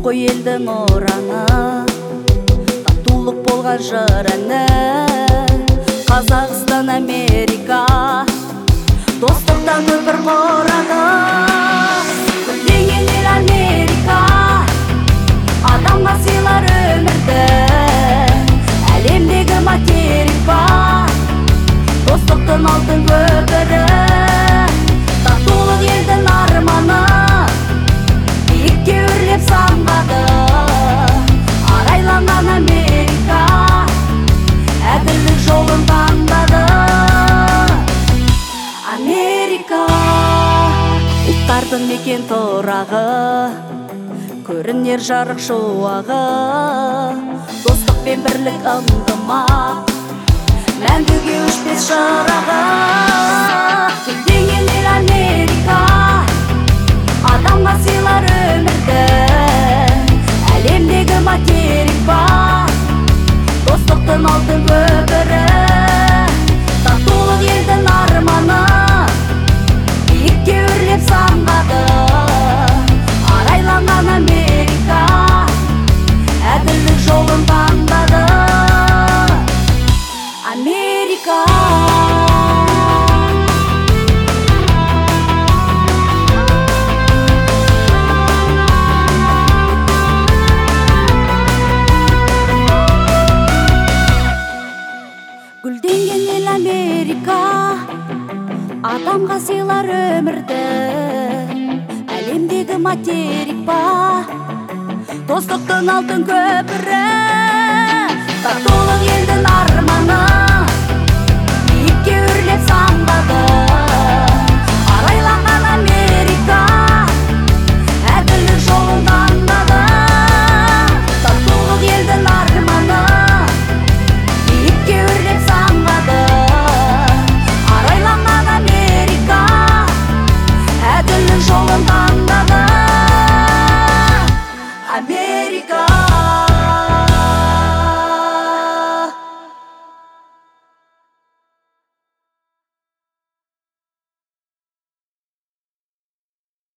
қой елдің ораны, татулық болған жыр әні. Қазақстан, Америка, достықтан көпір құрады. Гүлдеген ел Америка, адамға сыйлар өмірді. Әлемдегі материк бар, достықтың алтын көпірі. Татулық елдің арманы, биікке өрлеп самғады. Арайланған Америка, әділдік жолын таңдады. Америка, ұлттардың мекен тұрағы, көрінер жарық шуағы. Достық пен бірлік ынтымақ, мәңгіге өшпес шырағы. Гүлдеген ел Америка, адамға сыйлар өмірді. Әлемдегі материк бар, достықтың алтын көпірі. Татулық елдің арманы, биікке өрлеп самғады. Арайланған Америка, әділдік жолын таңдады. Америка, гүлденген ел Америка, адамға сыйлар өмірді. Әлемдегі материк бар, достықтың алтын көпірі. Татулық елдің арманы, биікке өрлеп самғады.